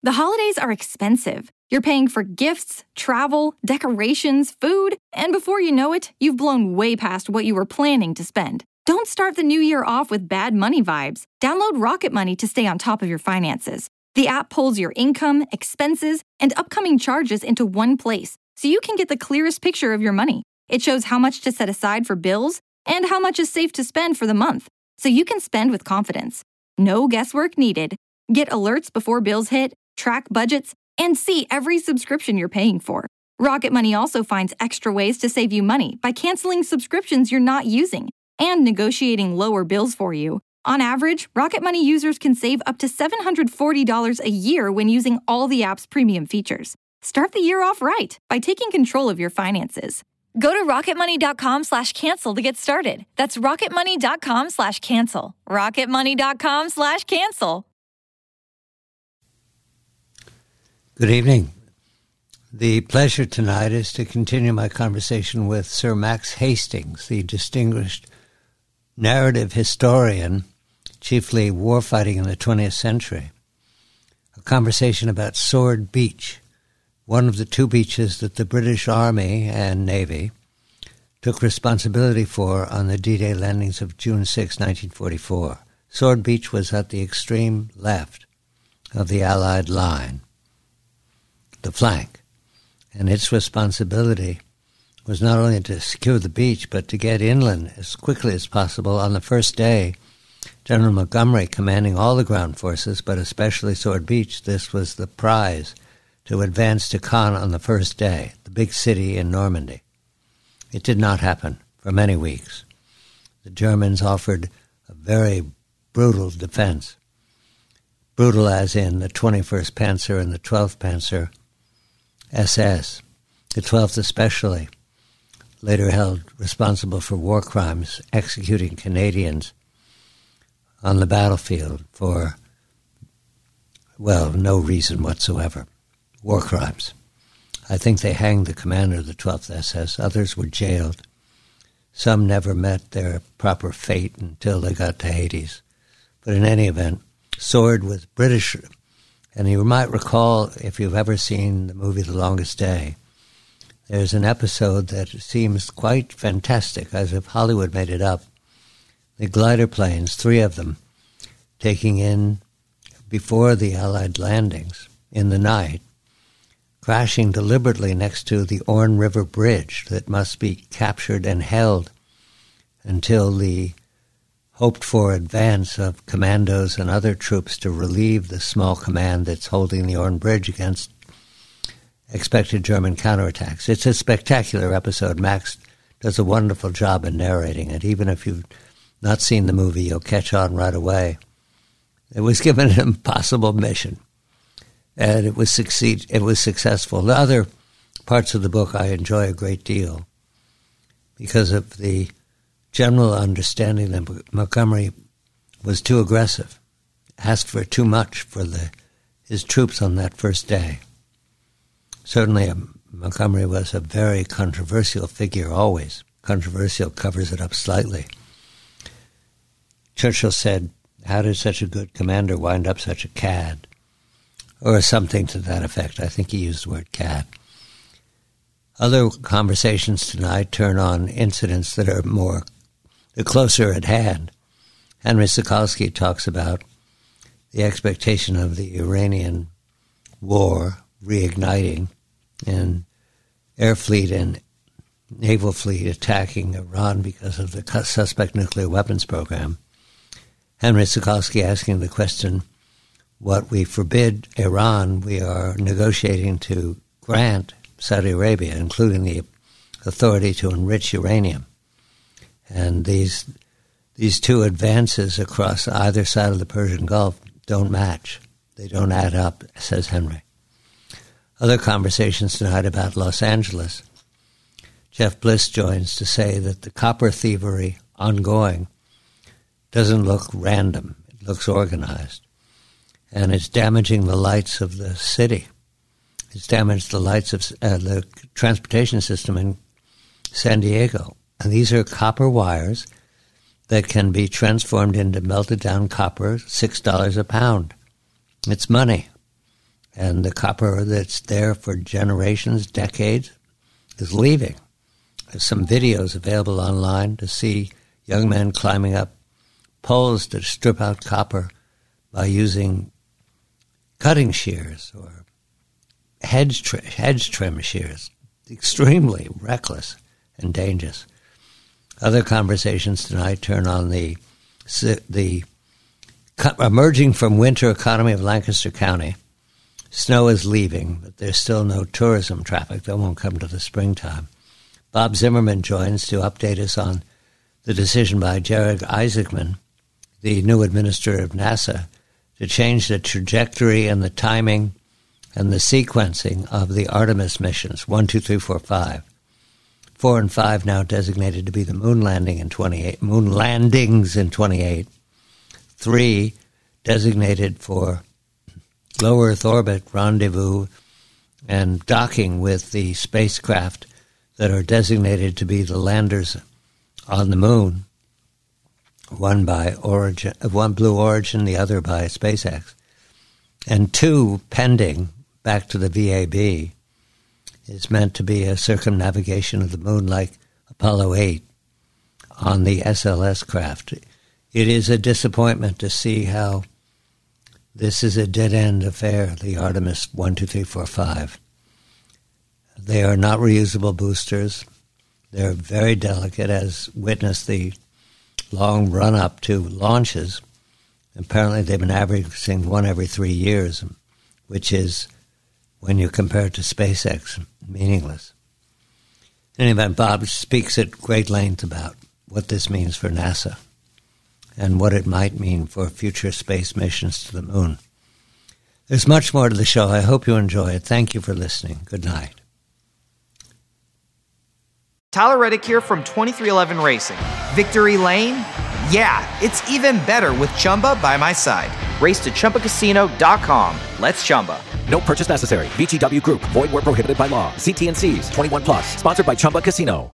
The holidays are expensive. You're paying for gifts, travel, decorations, food, and before you know it, you've blown way past what you were planning to spend. Don't start the new year off with bad money vibes. Download Rocket Money to stay on top of your finances. The app pulls your income, expenses, and upcoming charges into one place, so you can get the clearest picture of your money. It shows how much to set aside for bills and how much is safe to spend for the month, so you can spend with confidence. No guesswork needed. Get alerts before bills hit, track budgets, and see every subscription you're paying for. Rocket Money also finds extra ways to save you money by canceling subscriptions you're not using and negotiating lower bills for you. On average, Rocket Money users can save up to $740 a year when using all the app's premium features. Start the year off right by taking control of your finances. Go to rocketmoney.com/cancel to get started. That's rocketmoney.com/cancel. rocketmoney.com/cancel. Good evening. The pleasure tonight is to continue my conversation with Sir Max Hastings, the distinguished narrative historian, chiefly warfighting in the 20th century. A conversation about Sword Beach, one of the two beaches that the British Army and Navy took responsibility for on the D-Day landings of June 6, 1944. Sword Beach was at the extreme left of the Allied line, the flank, and its responsibility was not only to secure the beach, but to get inland as quickly as possible. On the first day, General Montgomery, commanding all the ground forces, but especially Sword Beach, this was the prize to advance to Caen on the first day, the big city in Normandy. It did not happen for many weeks. The Germans offered a very brutal defense, brutal as in the 21st Panzer and the 12th Panzer SS, the 12th especially, later held responsible for war crimes, executing Canadians on the battlefield for, well, no reason whatsoever. War crimes. I think they hanged the commander of the 12th SS. Others were jailed. Some never met their proper fate until they got to Hades. But in any event, Sword was British. And you might recall, if you've ever seen the movie The Longest Day, there's an episode that seems quite fantastic, as if Hollywood made it up. The glider planes, 3 of them, taking in before the Allied landings in the night, crashing deliberately next to the Orne River Bridge that must be captured and held until the hoped-for advance of commandos and other troops to relieve the small command that's holding the Orne Bridge against expected German counterattacks. It's a spectacular episode. Max does a wonderful job in narrating it. Even if you've not seen the movie, you'll catch on right away. It was given an impossible mission, and it was successful. The other parts of the book I enjoy a great deal because of the general understanding that Montgomery was too aggressive, asked for too much for his troops on that first day. Certainly, Montgomery was a very controversial figure, always. Controversial covers it up slightly. Churchill said, "How did such a good commander wind up such a cad?" Or something to that effect. I think he used the word cad. Other conversations tonight turn on incidents that are closer at hand. Henry Sokolsky talks about the expectation of the Iranian war reigniting and air fleet and naval fleet attacking Iran because of the suspect nuclear weapons program. Henry Sokolsky asking the question, what we forbid Iran, we are negotiating to grant Saudi Arabia, including the authority to enrich uranium. And these two advances across either side of the Persian Gulf don't match. They don't add up, says Henry. Other conversations tonight about Los Angeles. Jeff Bliss joins to say that the copper thievery ongoing doesn't look random. It looks organized. And it's damaging the lights of the city. It's damaged the lights of the transportation system in San Diego. And these are copper wires that can be transformed into melted down copper, $6 a pound. It's money. And the copper that's there for generations, decades, is leaving. There's some videos available online to see young men climbing up poles to strip out copper by using cutting shears or hedge trim shears. Extremely reckless and dangerous. Other conversations tonight turn on the emerging from winter economy of Lancaster County. Snow is leaving, but there's still no tourism traffic. That won't come to the springtime. Bob Zimmerman joins to update us on the decision by Jared Isaacman, the new administrator of NASA, to change the trajectory and the timing and the sequencing of the Artemis missions, 1, 2, 3, 4, 5. 4 and 5 now designated to be the moon landings in 28. 3 designated for low Earth orbit rendezvous and docking with the spacecraft that are designated to be the landers on the moon, one Blue Origin, the other by SpaceX, and 2 pending back to the VAB is meant to be a circumnavigation of the moon like Apollo 8 on the SLS craft. It is a disappointment to see how this is a dead-end affair, the Artemis 1, 2, 3, 4, 5. They are not reusable boosters. They're very delicate, as witnessed the long run-up to launches. Apparently they've been averaging one every 3 years, which is, when you compare it to SpaceX, meaningless. In any event, Bob speaks at great length about what this means for NASA and what it might mean for future space missions to the moon. There's much more to the show. I hope you enjoy it. Thank you for listening. Good night. Tyler Reddick here from 2311 Racing. Victory Lane? Yeah, it's even better with Chumba by my side. Race to ChumbaCasino.com. Let's Chumba. No purchase necessary. VGW Group. Void where prohibited by law. See T&Cs. 21+. Sponsored by Chumba Casino.